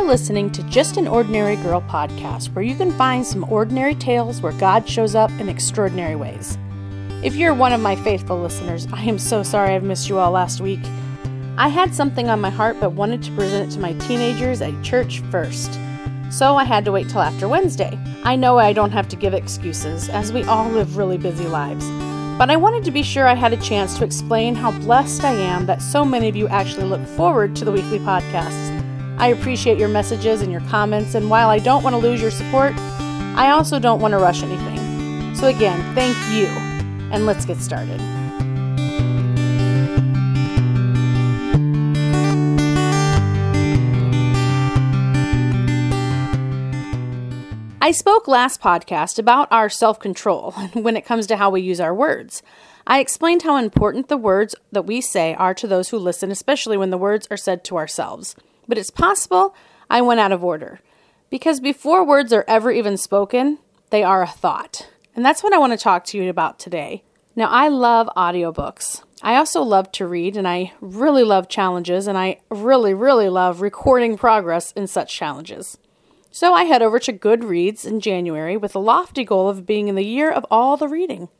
listening to Just an Ordinary Girl podcast, where you can find some ordinary tales where God shows up in extraordinary ways. If you're one of my faithful listeners, I am so sorry I've missed you all last week. I had something on my heart but wanted to present it to my teenagers at church first. So I had to wait till after Wednesday. I know I don't have to give excuses, as we all live really busy lives. But I wanted to be sure I had a chance to explain how blessed I am that so many of you actually look forward to the weekly podcasts. I appreciate your messages and your comments, and while I don't want to lose your support, I also don't want to rush anything. So again, thank you, and let's get started. I spoke last podcast about our self-control when it comes to how we use our words. I explained how important the words that we say are to those who listen, especially when the words are said to ourselves. But it's possible I went out of order, because before words are ever even spoken, they are a thought. And that's what I want to talk to you about today. Now, I love audiobooks. I also love to read, and I really love challenges, and I really love recording progress in such challenges. So I head over to Goodreads in January with a lofty goal of being in the year of all the reading.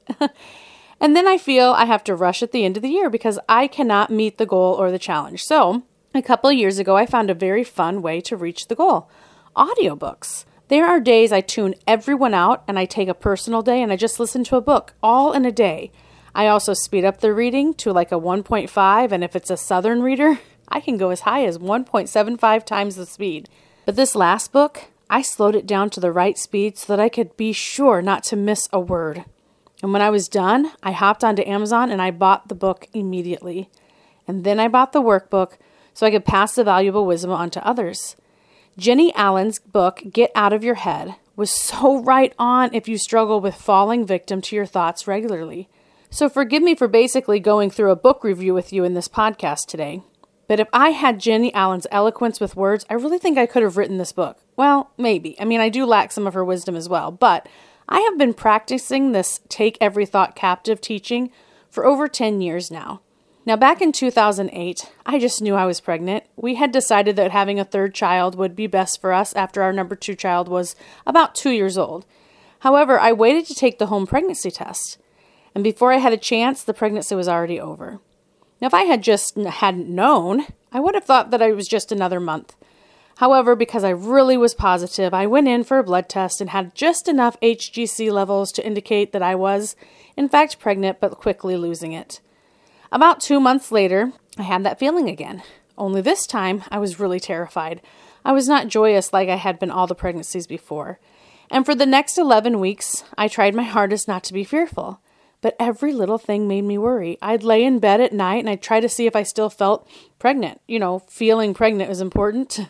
And then I feel I have to rush at the end of the year because I cannot meet the goal or the challenge. So a couple of years ago, I found a very fun way to reach the goal: audiobooks. There are days I tune everyone out and I take a personal day and I just listen to a book all in a day. I also speed up the reading to like a 1.5, and if it's a Southern reader, I can go as high as 1.75 times the speed. But this last book, I slowed it down to the right speed so that I could be sure not to miss a word. And when I was done, I hopped onto Amazon and I bought the book immediately. And then I bought the workbook so I could pass the valuable wisdom on to others. Jenny Allen's book, Get Out of Your Head, was so right on if you struggle with falling victim to your thoughts regularly. So forgive me for basically going through a book review with you in this podcast today. But if I had Jenny Allen's eloquence with words, I really think I could have written this book. Well, maybe. I mean, I do lack some of her wisdom as well. But I have been practicing this take every thought captive teaching for over 10 years now. Now, back in 2008, I just knew I was pregnant. We had decided that having a third child would be best for us after our number 2 child was about 2 years old. However, I waited to take the home pregnancy test. And before I had a chance, the pregnancy was already over. Now, if I hadn't known, I would have thought that it was just another month. However, because I really was positive, I went in for a blood test and had just enough HGC levels to indicate that I was, in fact, pregnant, but quickly losing it. About 2 months later, I had that feeling again. Only this time, I was really terrified. I was not joyous like I had been all the pregnancies before. And for the next 11 weeks, I tried my hardest not to be fearful. But every little thing made me worry. I'd lay in bed at night and I'd try to see if I still felt pregnant. Feeling pregnant was important.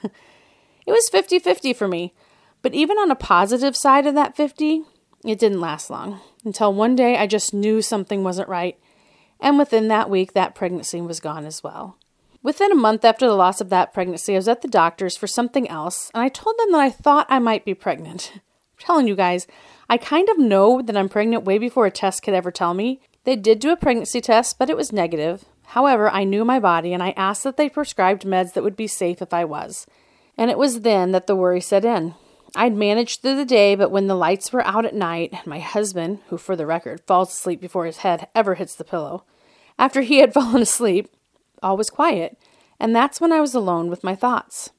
It was 50-50 for me. But even on a positive side of that 50, it didn't last long. Until one day I just knew something wasn't right. And within that week, that pregnancy was gone as well. Within a month after the loss of that pregnancy, I was at the doctor's for something else, and I told them that I thought I might be pregnant. I'm telling you guys, I kind of know that I'm pregnant way before a test could ever tell me. They did do a pregnancy test, but it was negative. However, I knew my body, and I asked that they prescribed meds that would be safe if I was. And it was then that the worry set in. I'd managed through the day, but when the lights were out at night, my husband, who for the record falls asleep before his head ever hits the pillow, after he had fallen asleep, all was quiet, and that's when I was alone with my thoughts.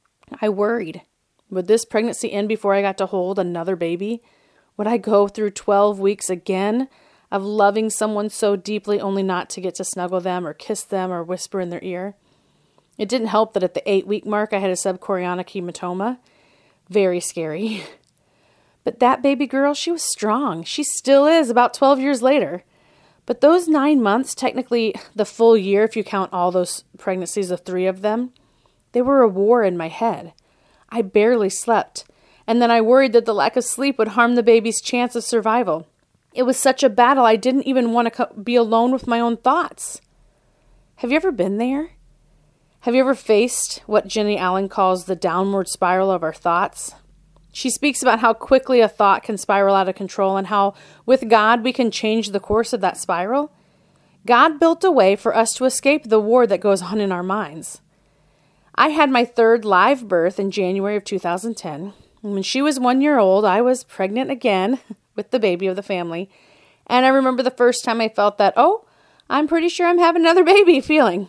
I worried. Would this pregnancy end before I got to hold another baby? Would I go through 12 weeks again of loving someone so deeply only not to get to snuggle them or kiss them or whisper in their ear? It didn't help that at the 8-week mark I had a subchorionic hematoma. Very scary. But that baby girl, she was strong. She still is about 12 years later. But those 9 months, technically the full year if you count all those pregnancies of 3 of them, they were a war in my head. I barely slept. And then I worried that the lack of sleep would harm the baby's chance of survival. It was such a battle, I didn't even want to be alone with my own thoughts. Have you ever been there? Have you ever faced what Jenny Allen calls the downward spiral of our thoughts? She speaks about how quickly a thought can spiral out of control and how, with God, we can change the course of that spiral. God built a way for us to escape the war that goes on in our minds. I had my third live birth in January of 2010. And when she was 1 year old, I was pregnant again with the baby of the family. And I remember the first time I felt that, I'm pretty sure I'm having another baby feeling.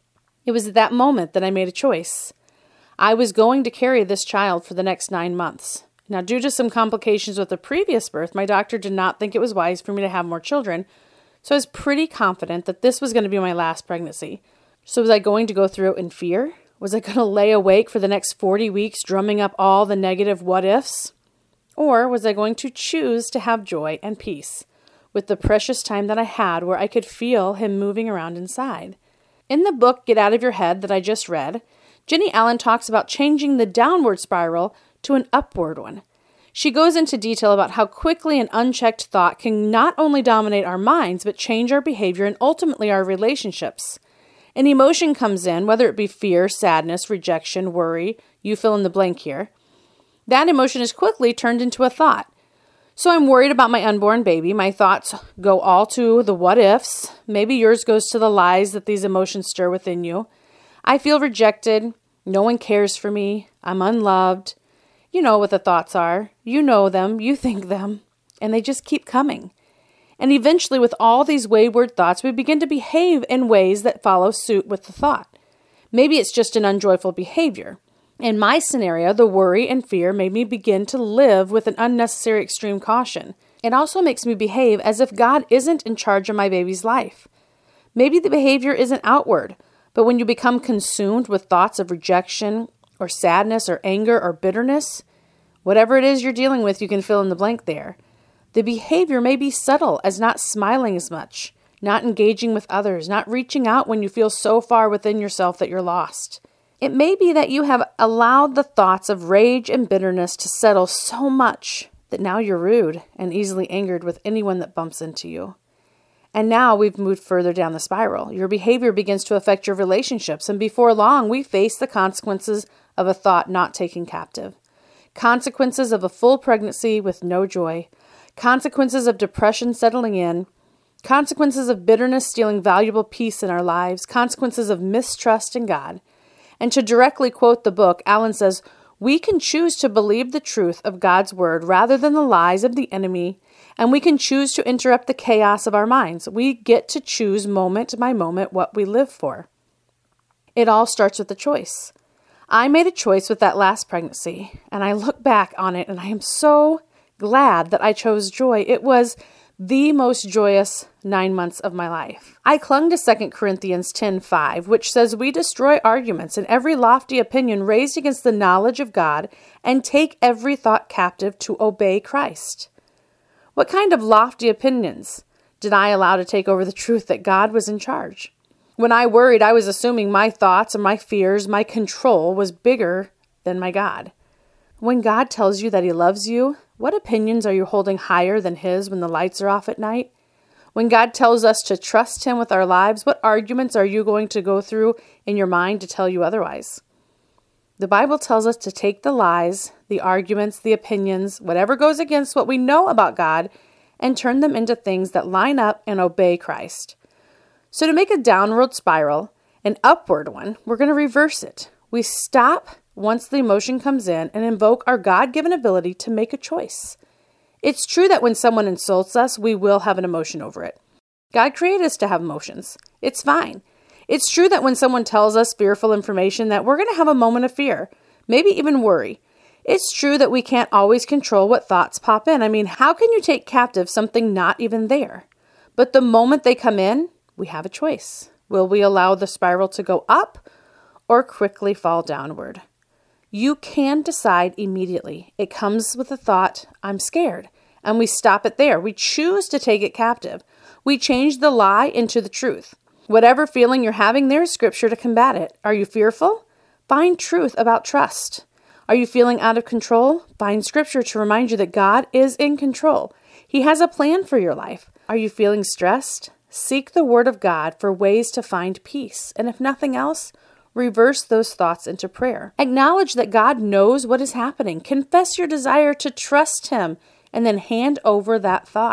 It was at that moment that I made a choice. I was going to carry this child for the next 9 months. Now, due to some complications with the previous birth, my doctor did not think it was wise for me to have more children. So I was pretty confident that this was going to be my last pregnancy. So was I going to go through it in fear? Was I going to lay awake for the next 40 weeks drumming up all the negative what-ifs? Or was I going to choose to have joy and peace with the precious time that I had where I could feel him moving around inside? In the book, Get Out of Your Head, that I just read, Jennie Allen talks about changing the downward spiral to an upward one. She goes into detail about how quickly an unchecked thought can not only dominate our minds, but change our behavior and ultimately our relationships. An emotion comes in, whether it be fear, sadness, rejection, worry, you fill in the blank here. That emotion is quickly turned into a thought. So I'm worried about my unborn baby. My thoughts go all to the what ifs. Maybe yours goes to the lies that these emotions stir within you. I feel rejected. No one cares for me. I'm unloved. You know what the thoughts are. You know them. You think them. And they just keep coming. And eventually, with all these wayward thoughts, we begin to behave in ways that follow suit with the thought. Maybe it's just an unjoyful behavior. In my scenario, the worry and fear made me begin to live with an unnecessary extreme caution. It also makes me behave as if God isn't in charge of my baby's life. Maybe the behavior isn't outward, but when you become consumed with thoughts of rejection or sadness or anger or bitterness, whatever it is you're dealing with, you can fill in the blank there. The behavior may be subtle as not smiling as much, not engaging with others, not reaching out when you feel so far within yourself that you're lost. It may be that you have allowed the thoughts of rage and bitterness to settle so much that now you're rude and easily angered with anyone that bumps into you. And now we've moved further down the spiral. Your behavior begins to affect your relationships, and before long, we face the consequences of a thought not taken captive. Consequences of a full pregnancy with no joy. Consequences of depression settling in. Consequences of bitterness stealing valuable peace in our lives. Consequences of mistrust in God. And to directly quote the book, Allen says, we can choose to believe the truth of God's word rather than the lies of the enemy, and we can choose to interrupt the chaos of our minds. We get to choose moment by moment what we live for. It all starts with a choice. I made a choice with that last pregnancy, and I look back on it, and I am so glad that I chose joy. It was the most joyous 9 months of my life. I clung to 2 Corinthians 10:5, which says, we destroy arguments and every lofty opinion raised against the knowledge of God and take every thought captive to obey Christ. What kind of lofty opinions did I allow to take over the truth that God was in charge? When I worried, I was assuming my thoughts and my fears, my control was bigger than my God. When God tells you that He loves you, what opinions are you holding higher than His when the lights are off at night? When God tells us to trust Him with our lives, what arguments are you going to go through in your mind to tell you otherwise? The Bible tells us to take the lies, the arguments, the opinions, whatever goes against what we know about God, and turn them into things that line up and obey Christ. So to make a downward spiral, an upward one, we're going to reverse it. We stop once the emotion comes in and invoke our God-given ability to make a choice. It's true that when someone insults us, we will have an emotion over it. God created us to have emotions. It's fine. It's true that when someone tells us fearful information that we're going to have a moment of fear, maybe even worry. It's true that we can't always control what thoughts pop in. I mean, how can you take captive something not even there? But the moment they come in, we have a choice. Will we allow the spiral to go up or quickly fall downward? You can decide immediately. It comes with the thought, I'm scared. And we stop it there. We choose to take it captive. We change the lie into the truth. Whatever feeling you're having, there's scripture to combat it. Are you fearful? Find truth about trust. Are you feeling out of control? Find scripture to remind you that God is in control. He has a plan for your life. Are you feeling stressed? Seek the word of God for ways to find peace. And if nothing else, reverse those thoughts into prayer. Acknowledge that God knows what is happening. Confess your desire to trust Him and then hand over that thought.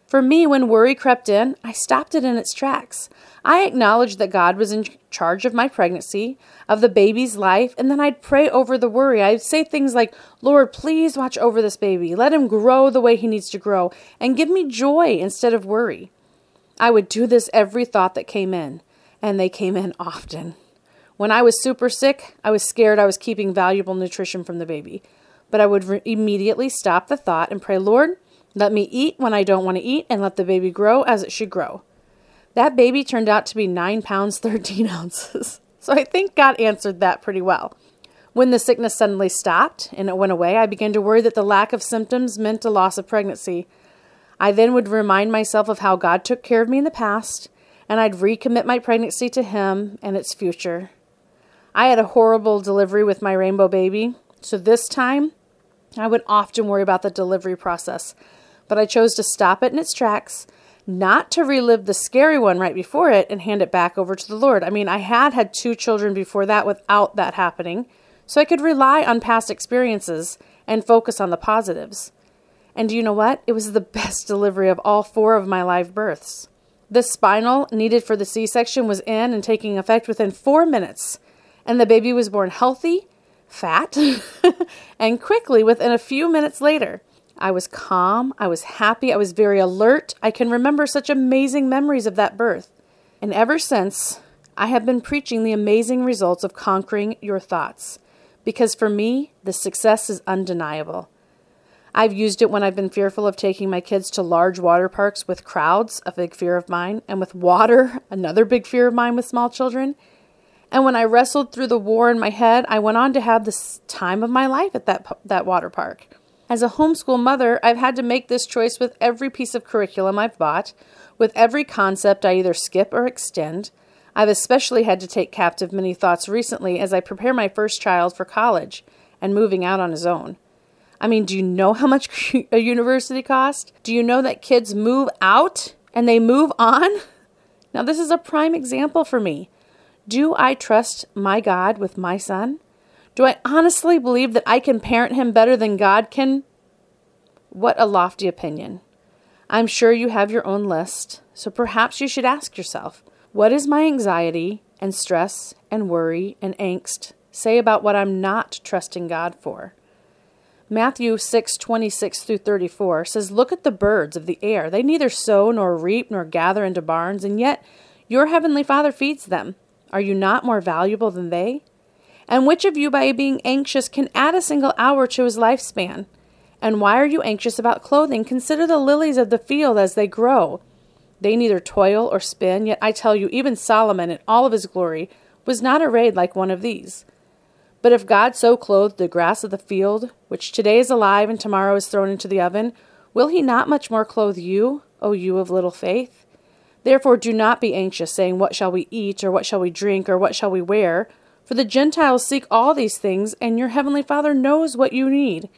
For me, when worry crept in, I stopped it in its tracks. I acknowledged that God was in charge of my pregnancy, of the baby's life, and then I'd pray over the worry. I'd say things like, Lord, please watch over this baby. Let him grow the way he needs to grow, and give me joy instead of worry. I would do this every thought that came in, and they came in often. When I was super sick, I was scared I was keeping valuable nutrition from the baby. But I would immediately stop the thought and pray, Lord, let me eat when I don't want to eat, and let the baby grow as it should grow. That baby turned out to be 9 pounds, 13 ounces. So I think God answered that pretty well. When the sickness suddenly stopped and it went away, I began to worry that the lack of symptoms meant a loss of pregnancy. I then would remind myself of how God took care of me in the past, and I'd recommit my pregnancy to Him and its future. I had a horrible delivery with my rainbow baby, so this time I would often worry about the delivery process. But I chose to stop it in its tracks, not to relive the scary one right before it and hand it back over to the Lord. I had 2 children before that without that happening, so I could rely on past experiences and focus on the positives. And do you know what? It was the best delivery of all 4 of my live births. The spinal needed for the C-section was in and taking effect within 4 minutes, and the baby was born healthy, fat, and quickly within a few minutes later. I was calm, I was happy, I was very alert. I can remember such amazing memories of that birth. And ever since, I have been preaching the amazing results of conquering your thoughts. Because for me, the success is undeniable. I've used it when I've been fearful of taking my kids to large water parks with crowds, a big fear of mine, and with water, another big fear of mine with small children. And when I wrestled through the war in my head, I went on to have the time of my life at that water park. As a homeschool mother, I've had to make this choice with every piece of curriculum I've bought, with every concept I either skip or extend. I've especially had to take captive many thoughts recently as I prepare my first child for college and moving out on his own. Do you know how much a university costs? Do you know that kids move out and they move on? Now, this is a prime example for me. Do I trust my God with my son? Do I honestly believe that I can parent him better than God can? What a lofty opinion. I'm sure you have your own list, so perhaps you should ask yourself, what is my anxiety and stress and worry and angst say about what I'm not trusting God for? Matthew 6:26-34 says, Look at the birds of the air. They neither sow nor reap nor gather into barns, and yet your heavenly Father feeds them. Are you not more valuable than they? And which of you, by being anxious, can add a single hour to his lifespan? And why are you anxious about clothing? Consider the lilies of the field as they grow. They neither toil or spin, yet I tell you, even Solomon in all of his glory was not arrayed like one of these. But if God so clothed the grass of the field, which today is alive and tomorrow is thrown into the oven, will he not much more clothe you, O you of little faith? Therefore do not be anxious, saying, What shall we eat, or what shall we drink, or what shall we wear? For the Gentiles seek all these things, and your heavenly Father knows what you need.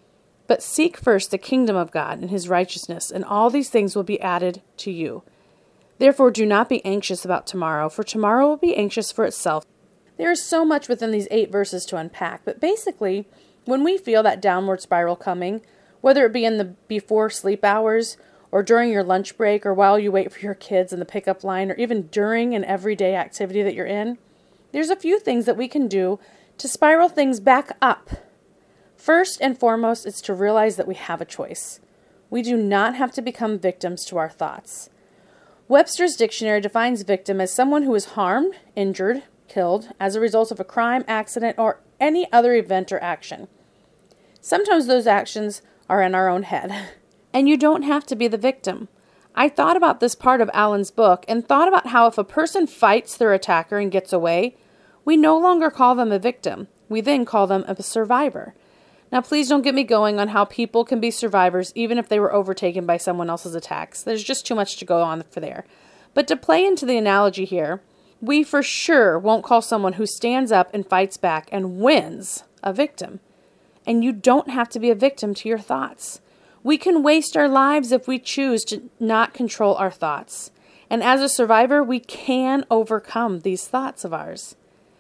But seek first the kingdom of God and his righteousness, and all these things will be added to you. Therefore do not be anxious about tomorrow, for tomorrow will be anxious for itself. There is so much within these 8 verses to unpack, but basically, when we feel that downward spiral coming, whether it be in the before sleep hours, or during your lunch break, or while you wait for your kids in the pickup line, or even during an everyday activity that you're in, there's a few things that we can do to spiral things back up. First and foremost, it's to realize that we have a choice. We do not have to become victims to our thoughts. Webster's dictionary defines victim as someone who is harmed, injured, killed as a result of a crime, accident, or any other event or action. Sometimes those actions are in our own head, and you don't have to be the victim. I thought about this part of Alan's book and thought about how if a person fights their attacker and gets away, we no longer call them a victim. We then call them a survivor. Now, please don't get me going on how people can be survivors even if they were overtaken by someone else's attacks. There's just too much to go on for there. But to play into the analogy here, we for sure won't call someone who stands up and fights back and wins a victim. And you don't have to be a victim to your thoughts. We can waste our lives if we choose to not control our thoughts. And as a survivor, we can overcome these thoughts of ours.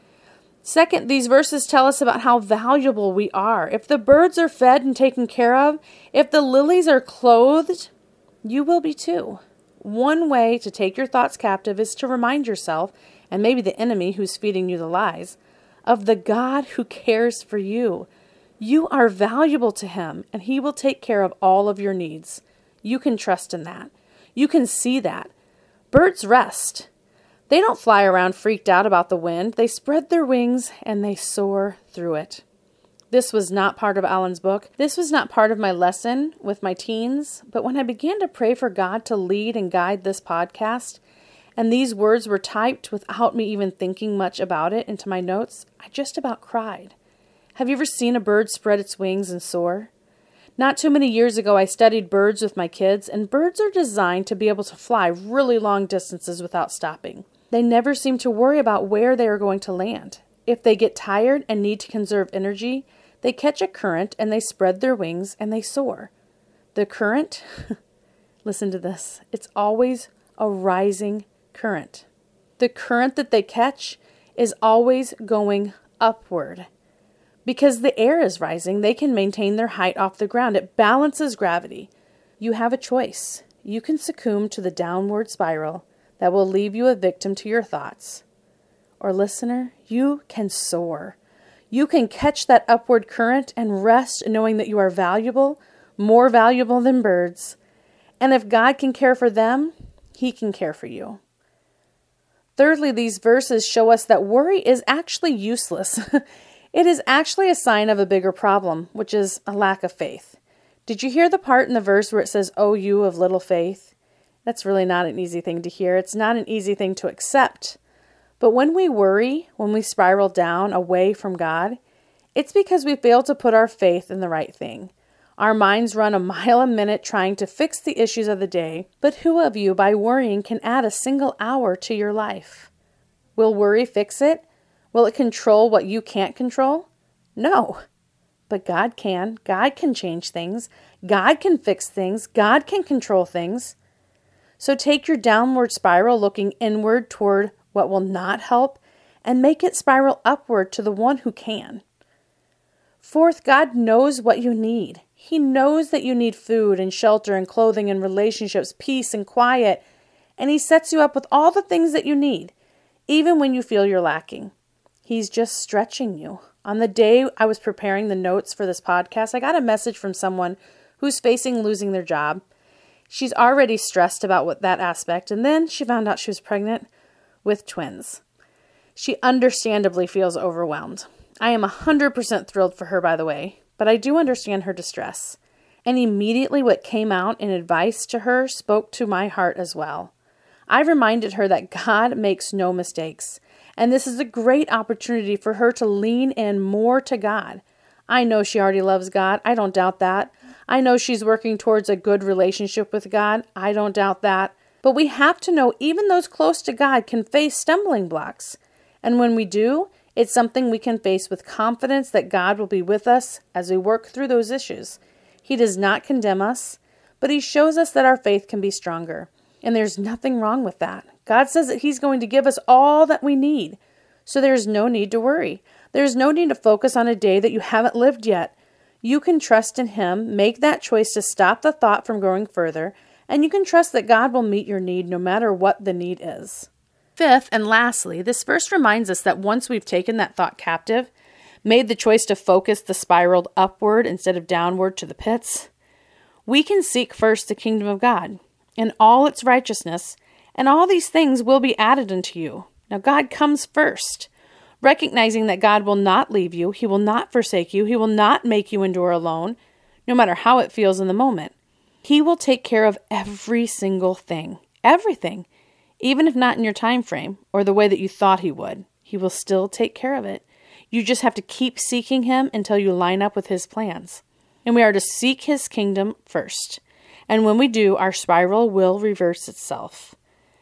Second, these verses tell us about how valuable we are. If the birds are fed and taken care of, if the lilies are clothed, You will be too. One way to take your thoughts captive is to remind yourself, and maybe the enemy who's feeding you the lies, of the God who cares for you. You are valuable to him, and he will take care of all of your needs. You can trust in that. You can see that. Birds rest. They don't fly around freaked out about the wind. They spread their wings and they soar through it. This was not part of Alan's book. This was not part of my lesson with my teens. But when I began to pray for God to lead and guide this podcast, and these words were typed without me even thinking much about it into my notes, I just about cried. Have you ever seen a bird spread its wings and soar? Not too many years ago, I studied birds with my kids, and birds are designed to be able to fly really long distances without stopping. They never seem to worry about where they are going to land. If they get tired and need to conserve energy, they catch a current and they spread their wings and they soar. The current, listen to this, it's always a rising current. The current that they catch is always going upward. Because the air is rising, they can maintain their height off the ground. It balances gravity. You have a choice. You can succumb to the downward spiral that will leave you a victim to your thoughts. Or listener, you can soar. You can catch that upward current and rest knowing that you are valuable, more valuable than birds. And if God can care for them, he can care for you. Thirdly, these verses show us that worry is actually useless. It is actually a sign of a bigger problem, which is a lack of faith. Did you hear the part in the verse where it says, "O you of little faith"? That's really not an easy thing to hear. It's not an easy thing to accept. But when we worry, when we spiral down away from God, it's because we fail to put our faith in the right thing. Our minds run a mile a minute trying to fix the issues of the day, but who of you, by worrying, can add a single hour to your life? Will worry fix it? Will it control what you can't control? No. But God can. God can change things. God can fix things. God can control things. So take your downward spiral looking inward toward what will not help and make it spiral upward to the one who can. Fourth, God knows what you need. He knows that you need food and shelter and clothing and relationships, peace and quiet. And he sets you up with all the things that you need, even when you feel you're lacking. He's just stretching you. On the day I was preparing the notes for this podcast, I got a message from someone who's facing losing their job. She's already stressed about that aspect, and then she found out she was pregnant with twins. She understandably feels overwhelmed. I am 100% thrilled for her, by the way, but I do understand her distress. And immediately what came out in advice to her spoke to my heart as well. I reminded her that God makes no mistakes. And this is a great opportunity for her to lean in more to God. I know she already loves God. I don't doubt that. I know she's working towards a good relationship with God. I don't doubt that. But we have to know even those close to God can face stumbling blocks. And when we do, it's something we can face with confidence that God will be with us as we work through those issues. He does not condemn us, but he shows us that our faith can be stronger. And there's nothing wrong with that. God says that he's going to give us all that we need. So there's no need to worry. There's no need to focus on a day that you haven't lived yet. You can trust in him, make that choice to stop the thought from going further, and you can trust that God will meet your need no matter what the need is. Fifth, and lastly, this verse reminds us that once we've taken that thought captive, made the choice to focus the spiral upward instead of downward to the pits, we can seek first the kingdom of God and all its righteousness, and all these things will be added unto you. Now, God comes first, recognizing that God will not leave you, he will not forsake you, he will not make you endure alone, no matter how it feels in the moment. He will take care of every single thing, everything, even if not in your time frame or the way that you thought he would. He will still take care of it. You just have to keep seeking him until you line up with his plans. And we are to seek his kingdom first. And when we do, our spiral will reverse itself.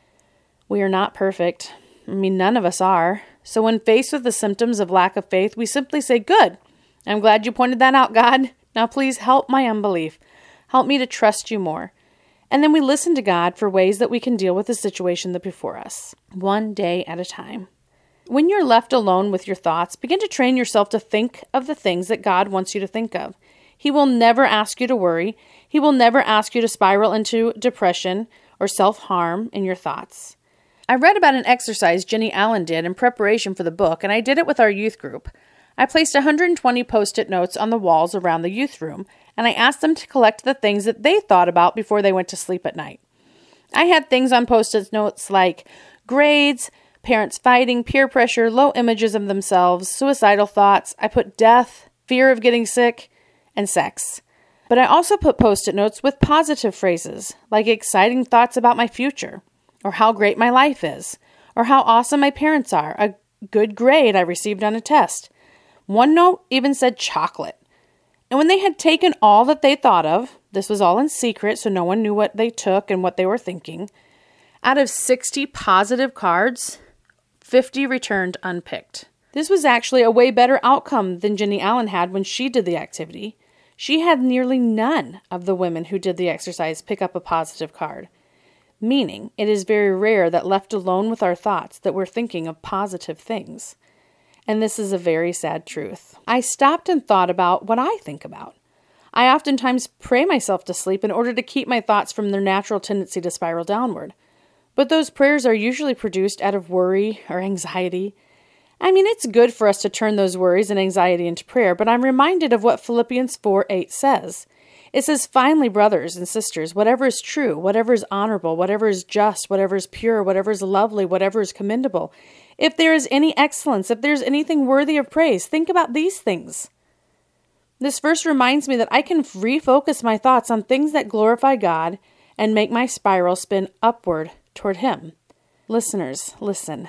We are not perfect. None of us are. So when faced with the symptoms of lack of faith, we simply say, "Good. I'm glad you pointed that out, God. Now please help my unbelief. Help me to trust you more." And then we listen to God for ways that we can deal with the situation that's before us, one day at a time. When you're left alone with your thoughts, begin to train yourself to think of the things that God wants you to think of. He will never ask you to worry. He will never ask you to spiral into depression or self-harm in your thoughts. I read about an exercise Jenny Allen did in preparation for the book, and I did it with our youth group. I placed 120 Post-it notes on the walls around the youth room, and I asked them to collect the things that they thought about before they went to sleep at night. I had things on Post-it notes like grades, parents fighting, peer pressure, low images of themselves, suicidal thoughts. I put death, fear of getting sick, and sex. But I also put Post-it notes with positive phrases, like exciting thoughts about my future, or how great my life is, or how awesome my parents are, a good grade I received on a test. One note even said chocolate. And when they had taken all that they thought of, this was all in secret so no one knew what they took and what they were thinking, out of 60 positive cards, 50 returned unpicked. This was actually a way better outcome than Jenny Allen had when she did the activity. She had nearly none of the women who did the exercise pick up a positive card, meaning it is very rare that left alone with our thoughts that we're thinking of positive things. And this is a very sad truth. I stopped and thought about what I think about. I oftentimes pray myself to sleep in order to keep my thoughts from their natural tendency to spiral downward. But those prayers are usually produced out of worry or anxiety. I mean, it's good for us to turn those worries and anxiety into prayer, but I'm reminded of what Philippians 4:8 says. It says, "Finally, brothers and sisters, whatever is true, whatever is honorable, whatever is just, whatever is pure, whatever is lovely, whatever is commendable, if there is any excellence, if there is anything worthy of praise, think about these things." This verse reminds me that I can refocus my thoughts on things that glorify God and make my spiral spin upward toward Him. Listeners, listen.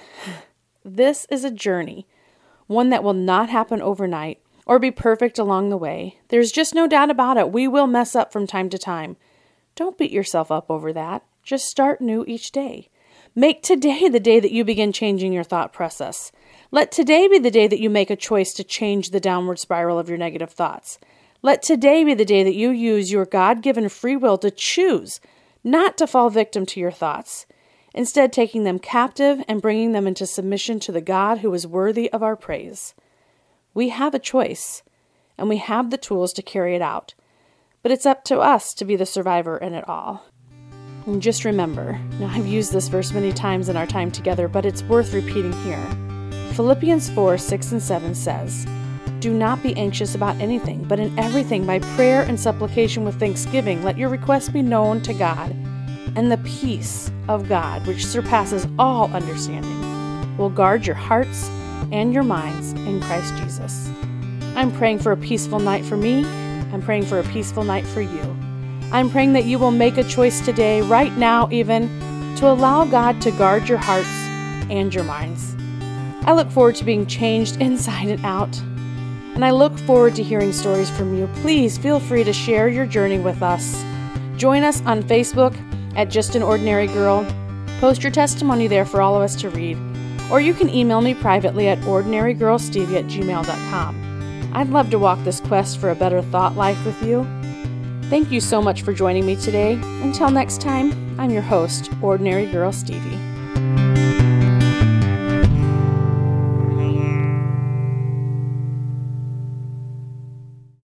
This is a journey, one that will not happen overnight or be perfect along the way. There's just no doubt about it. We will mess up from time to time. Don't beat yourself up over that. Just start new each day. Make today the day that you begin changing your thought process. Let today be the day that you make a choice to change the downward spiral of your negative thoughts. Let today be the day that you use your God-given free will to choose not to fall victim to your thoughts, instead taking them captive and bringing them into submission to the God who is worthy of our praise. We have a choice, and we have the tools to carry it out, but it's up to us to be the survivor in it all. And just remember, now I've used this verse many times in our time together, but it's worth repeating here. Philippians 4:6-7 says, "Do not be anxious about anything, but in everything by prayer and supplication with thanksgiving, let your requests be known to God, and the peace of God, which surpasses all understanding, will guard your hearts and your minds in Christ Jesus." I'm praying for a peaceful night for me. I'm praying for a peaceful night for you. I'm praying that you will make a choice today, right now even, to allow God to guard your hearts and your minds. I look forward to being changed inside and out, and I look forward to hearing stories from you. Please feel free to share your journey with us. Join us on Facebook at Just an Ordinary Girl. Post your testimony there for all of us to read, or you can email me privately at ordinarygirlstevie@gmail.com. I'd love to walk this quest for a better thought life with you. Thank you so much for joining me today. Until next time, I'm your host, Ordinary Girl Stevie.